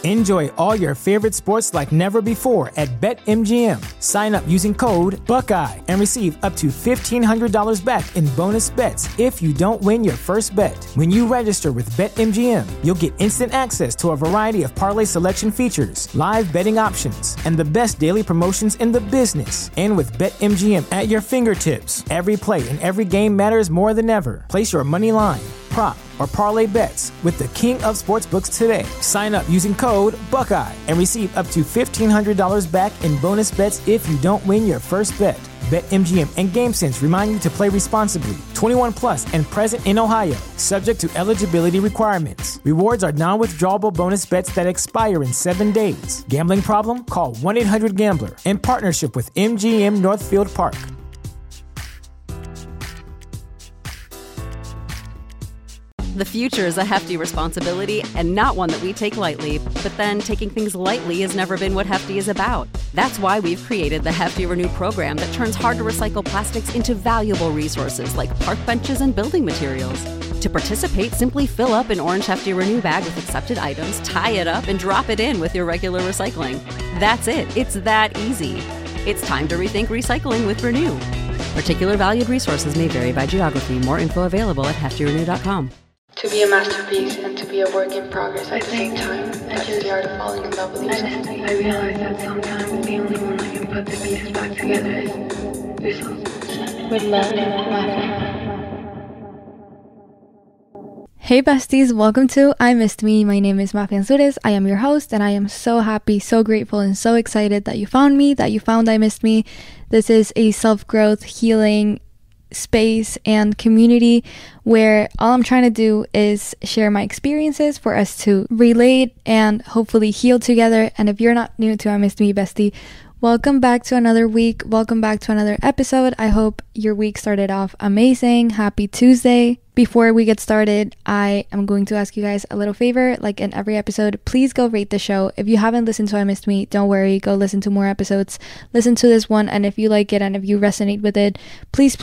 Enjoy all your favorite sports like never before at BetMGM. Sign up using code Buckeye and receive up to $1,500 back in bonus bets if you don't win your first bet. When you register with BetMGM, you'll get instant access to a variety of parlay selection features, live betting options, and the best daily promotions in the business. And with BetMGM at your fingertips, every play and every game matters more than ever. Place your money line, prop, or parlay bets with the king of sportsbooks today. Sign up using code Buckeye and receive up to $1,500 back in bonus bets if you don't win your first bet. BetMGM and GameSense remind you to play responsibly. 21 plus and present in Ohio, subject to eligibility requirements. Rewards are non-withdrawable bonus bets that expire in 7 days. Gambling problem? Call 1-800-GAMBLER. In partnership with MGM Northfield Park. The future is a hefty responsibility and not one that we take lightly. But then taking things lightly has never been what Hefty is about. That's why we've created the Hefty Renew program that turns hard-to-recycle plastics into valuable resources like park benches and building materials. To participate, simply fill up an orange Hefty Renew bag with accepted items, tie it up, and drop it in with your regular recycling. That's it. It's that easy. It's time to rethink recycling with Renew. Particular valued resources may vary by geography. More info available at heftyrenew.com. To be a masterpiece and to be a work in progress at the same time. That's the art of falling in love with yourself. I realize that sometimes the only one that can put the pieces back together is yourself. With love, Mafi. Hey besties, welcome to I Missed Me. My name is Mafi Ansures. I am your host and I am so happy, so grateful, and so excited that you found me, that you found I Missed Me. This is a self-growth, healing space and community where all I'm trying to do is share my experiences for us to relate and hopefully heal together. And if you're not new to I Missed Me, bestie, welcome back to another week. Welcome back to another episode. I hope your week started off amazing. Happy Tuesday. Before we get started, I am going to ask you guys a little favor. Like in every episode, please go rate the show. If you haven't listened to I Missed Me, don't worry, go listen to more episodes. Listen to this one, and if you like it and if you resonate with it, please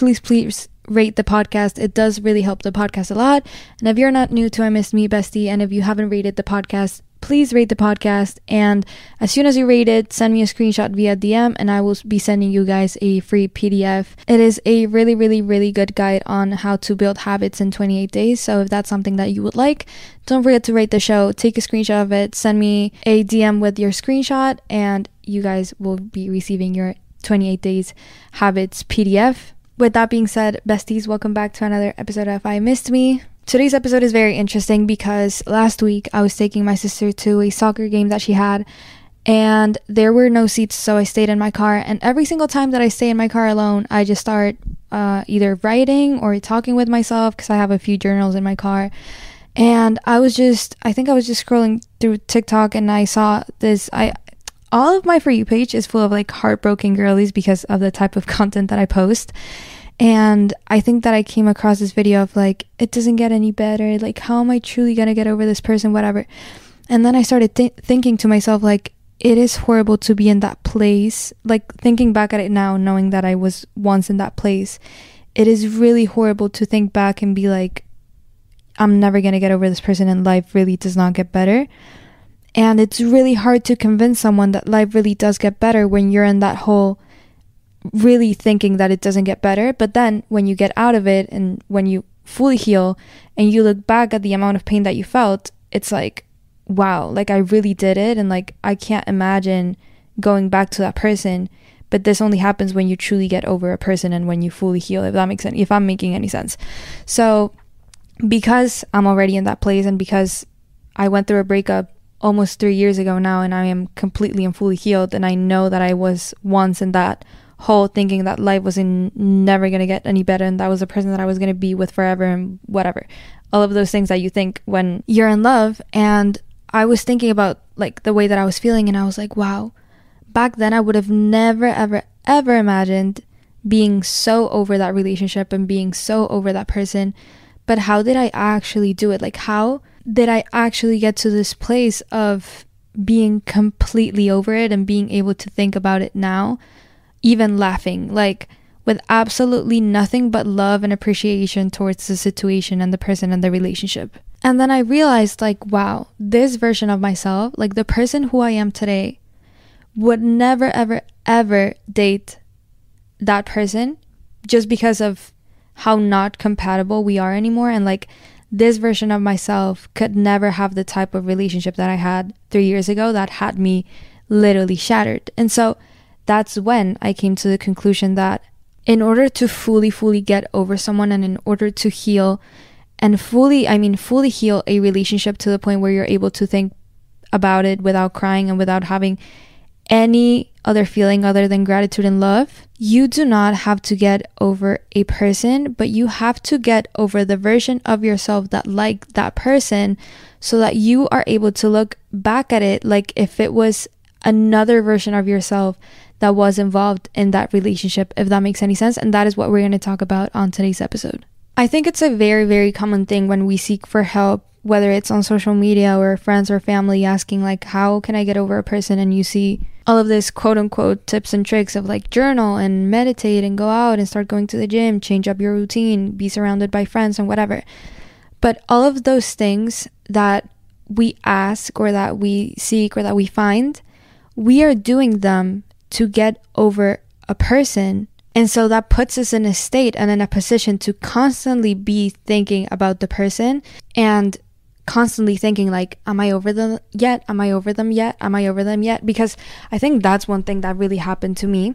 rate the podcast. It does really help the podcast a lot. And if you're not new to I Missed Me, bestie, and if you haven't rated the podcast, please rate the podcast, and as soon as you rate it, send me a screenshot via DM and I will be sending you guys a free PDF. It is a really, really, really good guide on how to build habits in 28 days. So if that's something that you would like, don't forget to rate the show, take a screenshot of it, send me a DM with your screenshot, and you guys will be receiving your 28 days habits PDF. With that being said, besties, welcome back to another episode of I Missed Me. Today's episode is very interesting because last week I was taking my sister to a soccer game that she had, and there were no seats, so I stayed in my car. And every single time that I stay in my car alone, I just start either writing or talking with myself because I have a few journals in my car. And I think I was just scrolling through TikTok and I saw this. All of my For You page is full of like heartbroken girlies because of the type of content that I post. And I think that I came across this video of like, it doesn't get any better. Like, how am I truly going to get over this person, whatever. And then I started thinking to myself, like, it is horrible to be in that place. Like, thinking back at it now, knowing that I was once in that place, it is really horrible to think back and be like, I'm never going to get over this person and life really does not get better. And it's really hard to convince someone that life really does get better when you're in that whole really thinking that it doesn't get better. But then when you get out of it and when you fully heal and you look back at the amount of pain that you felt, it's like, wow, like I really did it. And like, I can't imagine going back to that person. But this only happens when you truly get over a person and when you fully heal, if that makes sense, if I'm making any sense. So because I'm already in that place and because I went through a breakup almost 3 years ago now and I am completely and fully healed, and I know that I was once in that whole thinking that life was never going to get any better and that was the person that I was going to be with forever and whatever, all of those things that you think when you're in love. And I was thinking about like the way that I was feeling and I was like, wow, back then I would have never ever imagined being so over that relationship and being so over that person. But how did I actually do it? Like, how did I actually get to this place of being completely over it and being able to think about it now, even laughing, like with absolutely nothing but love and appreciation towards the situation and the person and the relationship? And then I realized, like, wow, this version of myself, like the person who I am today, would never, ever, ever date that person just because of how not compatible we are anymore. And like, this version of myself could never have the type of relationship that I had 3 years ago that had me literally shattered. And so that's when I came to the conclusion that in order to fully get over someone, and in order to heal and fully heal a relationship to the point where you're able to think about it without crying and without having any other feeling other than gratitude and love, you do not have to get over a person, but you have to get over the version of yourself that liked that person, so that you are able to look back at it like if it was another version of yourself that was involved in that relationship, if that makes any sense. And that is what we're going to talk about on today's episode. I think it's a very, very common thing when we seek for help, whether it's on social media or friends or family asking like, how can I get over a person? And you see all of this quote unquote tips and tricks of like journal and meditate and go out and start going to the gym, change up your routine, be surrounded by friends and whatever. But all of those things that we ask or that we seek or that we find, we are doing them to get over a person. And so that puts us in a state and in a position to constantly be thinking about the person and constantly thinking like, am I over them yet? Am I over them yet? Am I over them yet? Because I think that's one thing that really happened to me.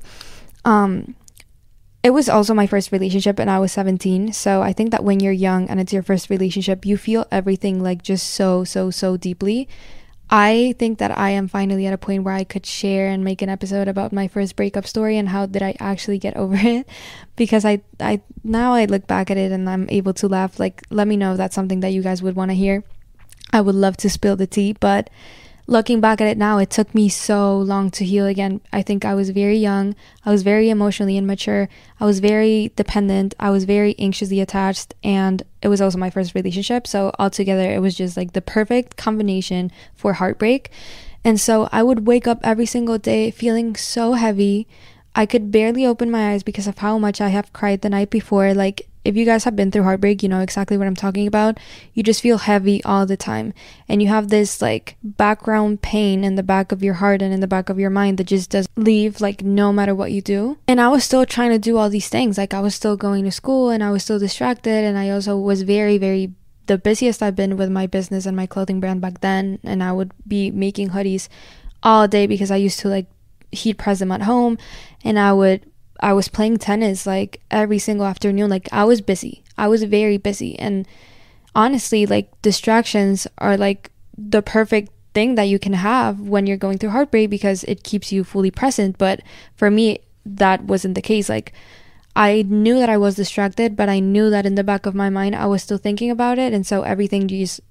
It was also my first relationship and I was 17. So I think that when you're young and it's your first relationship, you feel everything like just so deeply. I think that I am finally at a point where I could share and make an episode about my first breakup story and how did I actually get over it, because I now I look back at it and I'm able to laugh. Like, let me know if that's something that you guys would want to hear. I would love to spill the tea, but looking back at it now, it took me so long to heal again. I think I was very young. I was very emotionally immature. I was very dependent. I was very anxiously attached. And it was also my first relationship. So altogether, it was just like the perfect combination for heartbreak. And so I would wake up every single day feeling so heavy. I could barely open my eyes because of how much I have cried the night before. Like, if you guys have been through heartbreak, you know exactly what I'm talking about. You just feel heavy all the time. And you have this like background pain in the back of your heart and in the back of your mind that just doesn't leave, like, no matter what you do. And I was still trying to do all these things. Like, I was still going to school and I was still distracted. And I also was very, very the busiest I've been with my business and my clothing brand back then. And I would be making hoodies all day because I used to like heat press them at home. And I was playing tennis like every single afternoon. Like, I was busy. I was very busy. And honestly, like, distractions are like the perfect thing that you can have when you're going through heartbreak because it keeps you fully present. But for me, that wasn't the case. Like, I knew that I was distracted, but I knew that in the back of my mind, I was still thinking about it. And so everything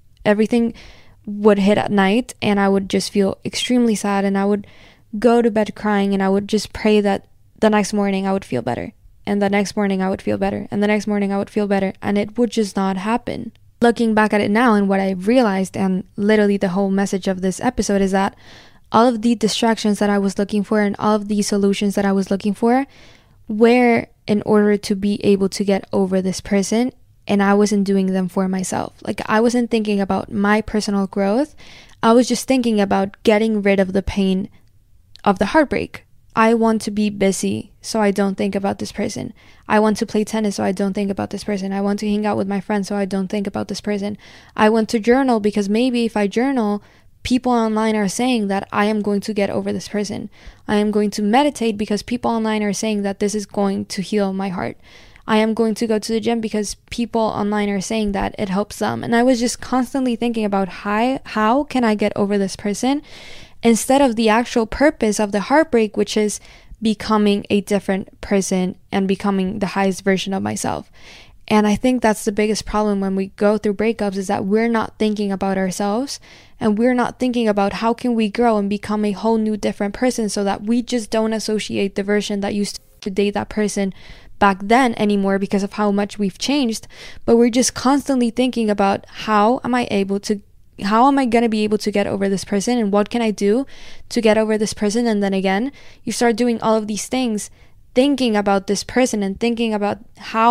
would hit at night and I would just feel extremely sad and I would go to bed crying and I would just pray that the next morning I would feel better, and the next morning I would feel better, and the next morning I would feel better, and it would just not happen. Looking back at it now and what I realized, and literally the whole message of this episode is that all of the distractions that I was looking for and all of the solutions that I was looking for were in order to be able to get over this person, and I wasn't doing them for myself. Like, I wasn't thinking about my personal growth. I was just thinking about getting rid of the pain of the heartbreak. I want to be busy so I don't think about this person. I want to play tennis so I don't think about this person. I want to hang out with my friends so I don't think about this person. I want to journal because maybe if I journal, people online are saying that I am going to get over this person. I am going to meditate because people online are saying that this is going to heal my heart. I am going to go to the gym because people online are saying that it helps them. And I was just constantly thinking about how can I get over this person, instead of the actual purpose of the heartbreak, which is becoming a different person and becoming the highest version of myself. And I think that's the biggest problem when we go through breakups, is that we're not thinking about ourselves and we're not thinking about how can we grow and become a whole new different person, so that we just don't associate the version that used to date that person back then anymore because of how much we've changed. But we're just constantly thinking about how am I going to be able to get over this person, and what can I do to get over this person? And then again, you start doing all of these things, thinking about this person and thinking about how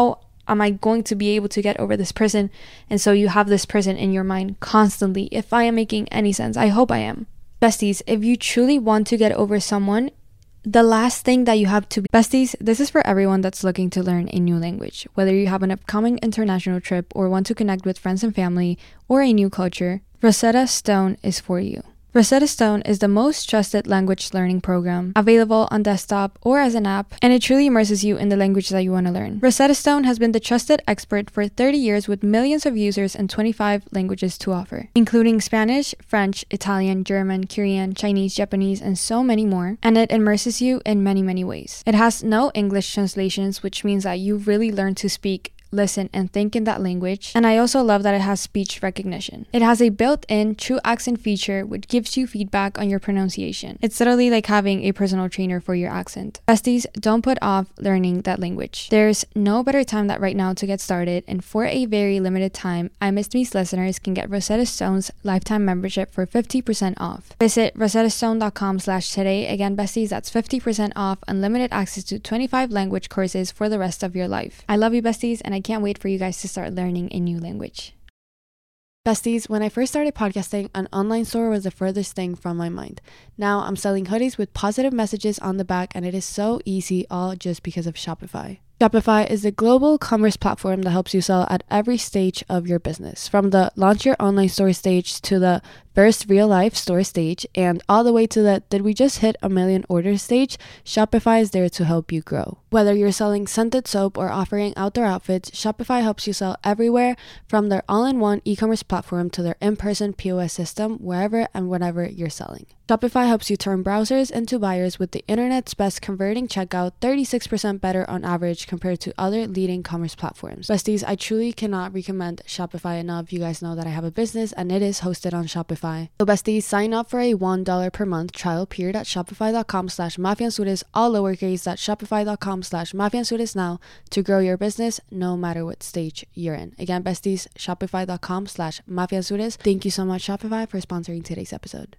am I going to be able to get over this person? And so you have this person in your mind constantly. If I am making any sense, I hope I am. Besties, if you truly want to get over someone, the last thing that you have to be... Besties, this is for everyone that's looking to learn a new language. Whether you have an upcoming international trip or want to connect with friends and family or a new culture, Rosetta Stone is for you. Rosetta Stone is the most trusted language learning program available on desktop or as an app, and it truly immerses you in the language that you want to learn. Rosetta Stone has been the trusted expert for 30 years with millions of users and 25 languages to offer, including Spanish, French, Italian, German, Korean, Chinese, Japanese, and so many more, and it immerses you in many, many ways. It has no English translations, which means that you really learn to speak, listen, and think in that language. And I also love that it has speech recognition. It has a built-in true accent feature which gives you feedback on your pronunciation. It's literally like having a personal trainer for your accent. Besties, don't put off learning that language. There's no better time than right now to get started, and for a very limited time, I Missed Me's listeners can get Rosetta Stone's lifetime membership for 50% off. Visit rosettastone.com/today. Again, besties, that's 50% off, unlimited access to 25 language courses for the rest of your life. I love you, besties, and I can't wait for you guys to start learning a new language. Besties, when I first started podcasting, an online store was the furthest thing from my mind. Now I'm selling hoodies with positive messages on the back, and it is so easy, all just because of Shopify. Shopify is the global commerce platform that helps you sell at every stage of your business, from the launch your online store stage to the first real life store stage, and all the way to the did we just hit 1 million orders stage. Shopify is there to help you grow. Whether you're selling scented soap or offering outdoor outfits, Shopify helps you sell everywhere, from their all-in-one e-commerce platform to their in-person POS system, wherever and whenever you're selling. Shopify helps you turn browsers into buyers with the internet's best converting checkout, 36% better on average compared to other leading commerce platforms. Besties, I truly cannot recommend Shopify enough. You guys know that I have a business and it is hosted on Shopify. So besties, sign up for a $1 per month trial period at shopify.com/mafiansudes, all lowercase, at shopify.com/mafiansudes now to grow your business no matter what stage you're in. Again, besties, shopify.com/mafiansudes. Thank you so much, Shopify, for sponsoring today's episode.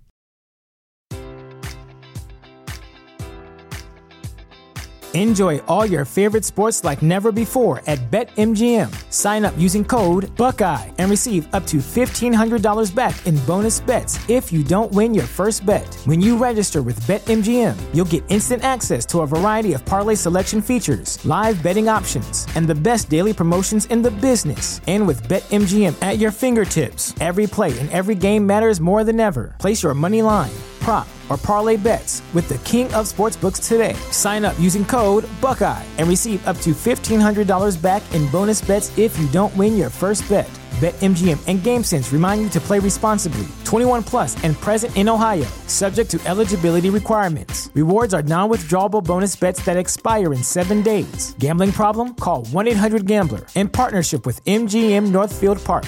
Enjoy all your favorite sports like never before at BetMGM. Sign up using code Buckeye and receive up to $1,500 back in bonus bets if you don't win your first bet. When you register with BetMGM, you'll get instant access to a variety of parlay selection features, live betting options, and the best daily promotions in the business. And with BetMGM at your fingertips, every play and every game matters more than ever. Place your money line, prop, or parlay bets with the king of sportsbooks today. Sign up using code Buckeye and receive up to $1,500 back in bonus bets if you don't win your first bet. BetMGM and GameSense remind you to play responsibly. 21 plus and present in Ohio, subject to eligibility requirements. Rewards are non-withdrawable bonus bets that expire in 7 days. Gambling problem? Call 1-800-GAMBLER. In partnership with MGM Northfield Park.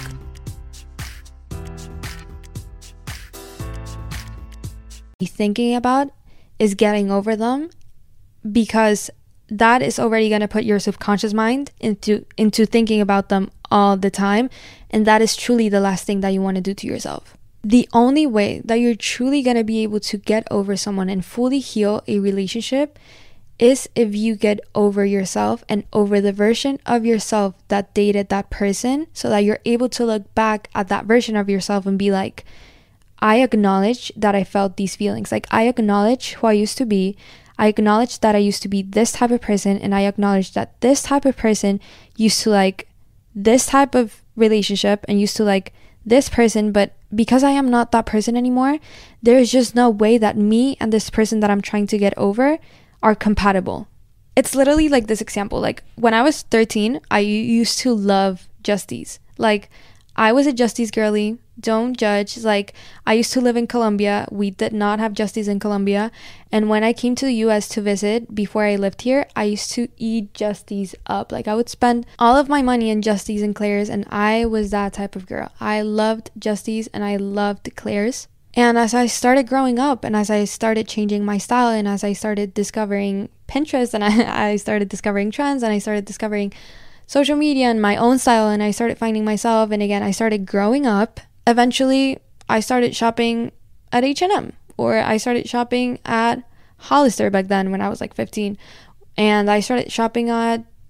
Thinking about is getting over them, because that is already going to put your subconscious mind into thinking about them all the time, and that is truly the last thing that you want to do to yourself. The only way that you're truly going to be able to get over someone and fully heal a relationship is if you get over yourself and over the version of yourself that dated that person, so that you're able to look back at that version of yourself and be like, I acknowledge that I felt these feelings. Like, I acknowledge who I used to be. I acknowledge that I used to be this type of person, and I acknowledge that this type of person used to like this type of relationship and used to like this person, but because I am not that person anymore, there is just no way that me and this person that I'm trying to get over are compatible. It's literally like this example. Like, when I was 13, I used to love Justice. Like, I was a Justice girly. Don't judge. Like, I used to live in Colombia. We did not have Justice in Colombia. And when I came to the US to visit, before I lived here, I used to eat Justice up. Like, I would spend all of my money in Justice and Claire's, and I was that type of girl. I loved Justice and I loved Claire's. And as I started growing up, and as I started changing my style, and as I started discovering Pinterest, and I started discovering trends, and I started discovering social media and my own style, and I started finding myself, and again, I started growing up. Eventually, I started shopping at H&M, or I started shopping at Hollister back then when I was like 15. And I started shopping at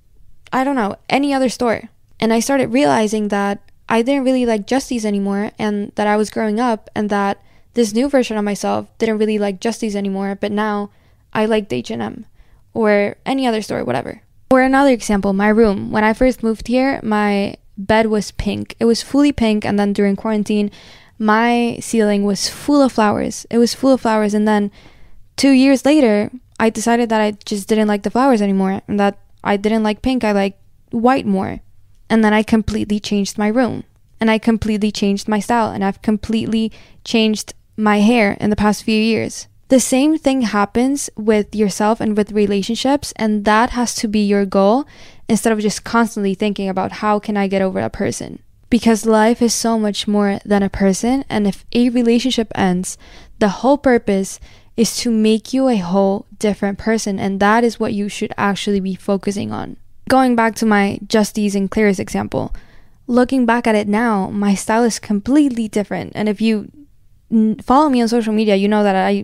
I don't know, any other store. And I started realizing that I didn't really like Justice anymore, and that I was growing up, and that this new version of myself didn't really like Justice anymore, but now I liked H&M or any other store, whatever. Or another example, my room. When I first moved here, my bed was pink. It was fully pink, and then during quarantine, my ceiling was full of flowers. It was full of flowers, and then 2 years later, I decided that I just didn't like the flowers anymore, and that I didn't like pink, I liked white more. And then I completely changed my room, and I completely changed my style, and I've completely changed my hair in the past few years. The same thing happens with yourself and with relationships, and that has to be your goal instead of just constantly thinking about how can I get over a person. Because life is so much more than a person, and if a relationship ends, the whole purpose is to make you a whole different person, and that is what you should actually be focusing on. Going back to my Justice and Claire's example, looking back at it now, my style is completely different, and if you follow me on social media, you know that I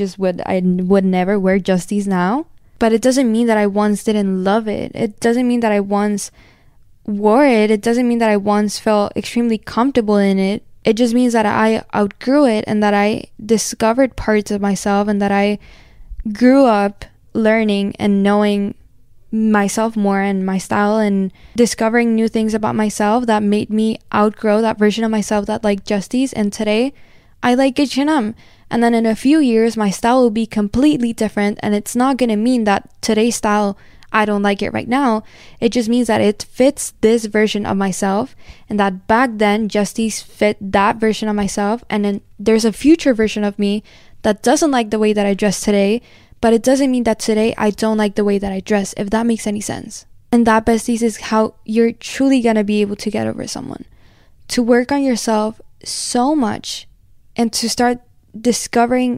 would never wear Justice now. But it doesn't mean that I once didn't love it. It doesn't mean that I once wore it. It doesn't mean that I once felt extremely comfortable in it. It just means that I outgrew it, and that I discovered parts of myself, and that I grew up learning and knowing myself more and my style, and discovering new things about myself that made me outgrow that version of myself that liked Justice. And today I like H&M. And then in a few years, my style will be completely different. And it's not going to mean that today's style, I don't like it right now. It just means that it fits this version of myself. And that back then, Justice fit that version of myself. And then there's a future version of me that doesn't like the way that I dress today. But it doesn't mean that today I don't like the way that I dress, if that makes any sense. And that, besties, is how you're truly going to be able to get over someone. To work on yourself so much, and to start discovering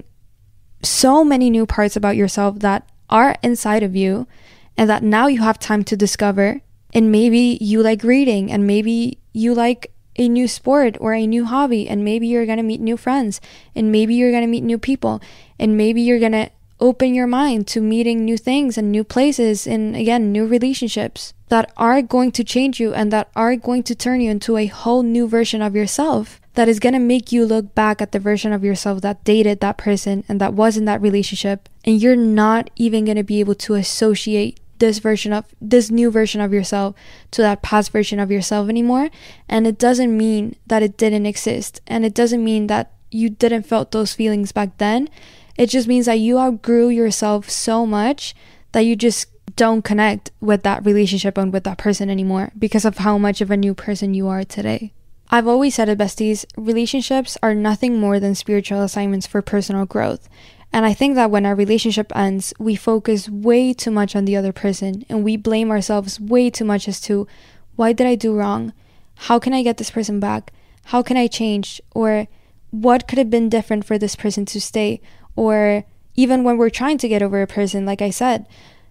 so many new parts about yourself that are inside of you, and that now you have time to discover. And maybe you like reading, and maybe you like a new sport or a new hobby, and maybe you're going to meet new friends, and maybe you're going to meet new people, and maybe you're going to open your mind to meeting new things and new places, and again, new relationships that are going to change you, and that are going to turn you into a whole new version of yourself, that is going to make you look back at the version of yourself that dated that person and that was in that relationship, and you're not even going to be able to associate this new version of yourself to that past version of yourself anymore. And it doesn't mean that it didn't exist, and it doesn't mean that you didn't felt those feelings back then. It just means that you outgrew yourself so much that you just don't connect with that relationship and with that person anymore because of how much of a new person you are today. I've always said it, besties, relationships are nothing more than spiritual assignments for personal growth. And I think that when our relationship ends, we focus way too much on the other person, and we blame ourselves way too much as to, why did I do wrong? How can I get this person back? How can I change? Or what could have been different for this person to stay? Or even when we're trying to get over a person, like I said,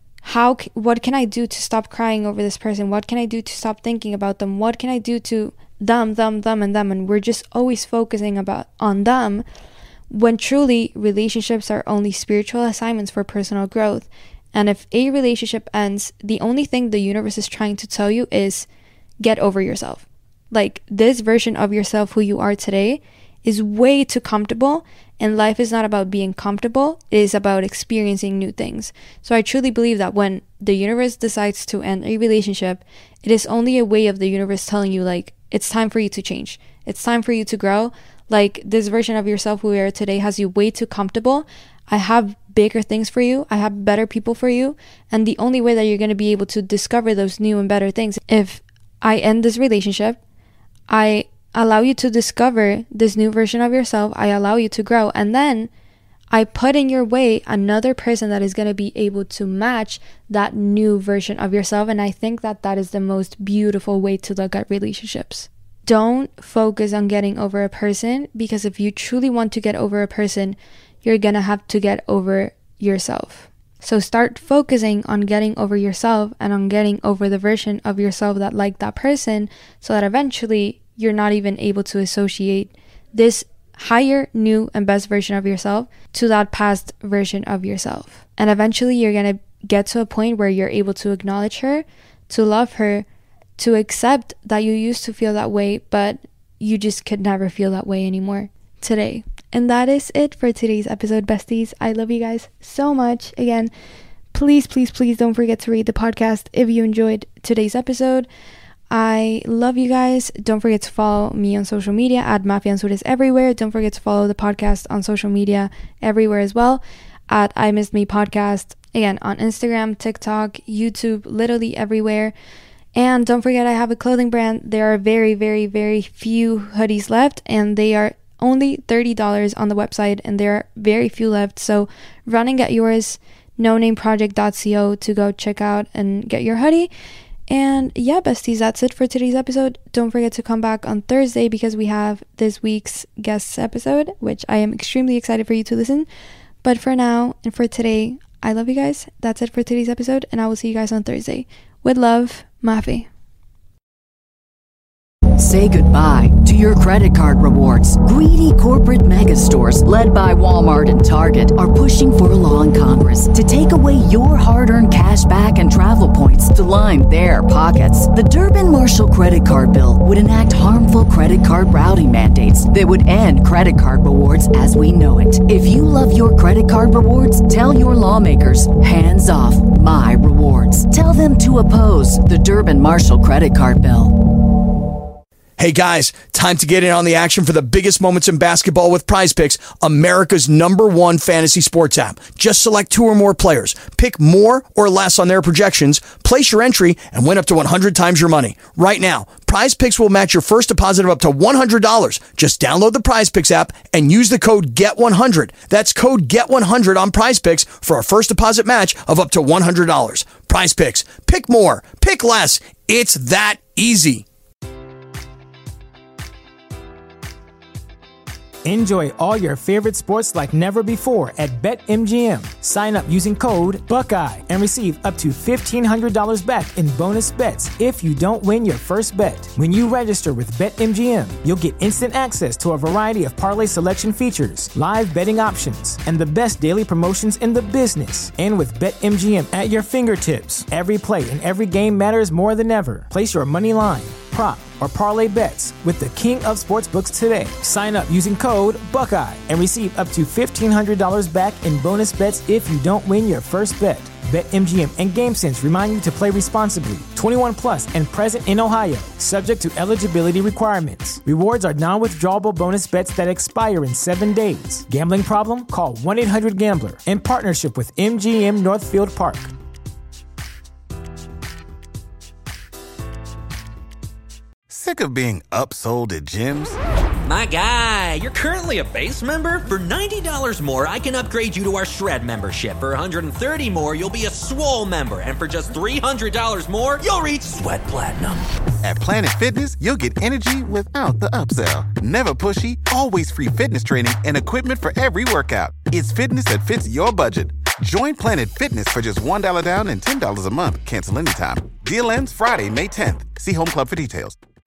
what can I do to stop crying over this person? What can I do to stop thinking about them? What can I do to them, and we're just always focusing on them, when truly relationships are only spiritual assignments for personal growth. And if a relationship ends, the only thing the universe is trying to tell you is get over yourself. Like, this version of yourself who you are today is way too comfortable, and life is not about being comfortable, it is about experiencing new things. So I truly believe that when the universe decides to end a relationship, it is only a way of the universe telling you, like, it's time for you to change. It's time for you to grow. Like, this version of yourself who you are today has you way too comfortable. I have bigger things for you. I have better people for you. And the only way that you're going to be able to discover those new and better things, if I end this relationship, I allow you to discover this new version of yourself. I allow you to grow. And then I put in your way another person that is going to be able to match that new version of yourself. And I think that that is the most beautiful way to look at relationships. Don't focus on getting over a person, because if you truly want to get over a person, you're going to have to get over yourself. So start focusing on getting over yourself and on getting over the version of yourself that liked that person, so that eventually you're not even able to associate this higher, new, and best version of yourself to that past version of yourself. And eventually you're going to get to a point where you're able to acknowledge her, to love her, to accept that you used to feel that way, but you just could never feel that way anymore today. And that is it for today's episode, besties. I love you guys so much. Again, please don't forget to rate the podcast if you enjoyed today's episode. I love you guys. Don't forget to follow me on social media at Mafianzures everywhere. Don't forget to follow the podcast on social media everywhere as well at I Missed Me Podcast. Again, on Instagram, TikTok, YouTube, literally everywhere. And don't forget, I have a clothing brand. There are very few hoodies left, and they are only $30 on the website, and there are very few left. So run and get yours, nonameproject.co, to go check out and get your hoodie. And yeah, besties, that's it for today's episode. Don't forget to come back on Thursday because we have this week's guest episode, which I am extremely excited for you to listen. But for now and for today, I love you guys. That's it for today's episode, and I will see you guys on Thursday. With love, Mafi. Say goodbye to your credit card rewards. Greedy corporate mega stores, led by Walmart and Target, are pushing for a law in Congress to take away your hard-earned cash back and travel points to line their pockets. The Durbin-Marshall credit card bill would enact harmful credit card routing mandates that would end credit card rewards as we know it. If you love your credit card rewards, tell your lawmakers, hands off my rewards. Tell them to oppose the Durbin-Marshall credit card bill. Hey guys, time to get in on the action for the biggest moments in basketball with PrizePicks, America's #1 fantasy sports app. Just select 2 or more players, pick more or less on their projections, place your entry, and win up to 100 times your money. Right now, PrizePicks will match your first deposit of up to $100. Just download the PrizePicks app and use the code GET100. That's code GET100 on PrizePicks for a first deposit match of up to $100. PrizePicks, pick more, pick less. It's that easy. Enjoy all your favorite sports like never before at BetMGM. Sign up using code Buckeye and receive up to $1,500 back in bonus bets if you don't win your first bet. When you register with BetMGM, you'll get instant access to a variety of parlay selection features, live betting options, and the best daily promotions in the business. And with BetMGM at your fingertips, every play and every game matters more than ever. Place your money line, prop, or parlay bets with the king of sportsbooks today. Sign up using code Buckeye and receive up to $1,500 back in bonus bets if you don't win your first bet. BetMGM and GameSense remind you to play responsibly. 21 plus and present in Ohio, subject to eligibility requirements. Rewards are non-withdrawable bonus bets that expire in 7 days. Gambling problem? Call 1-800-GAMBLER. In partnership with MGM Northfield Park. Sick of being upsold at gyms? My guy, you're currently a base member? For $90 more, I can upgrade you to our Shred membership. For $130 more, you'll be a Swole member. And for just $300 more, you'll reach Sweat Platinum. At Planet Fitness, you'll get energy without the upsell. Never pushy, always free fitness training and equipment for every workout. It's fitness that fits your budget. Join Planet Fitness for just $1 down and $10 a month. Cancel anytime. Deal ends Friday, May 10th. See Home Club for details.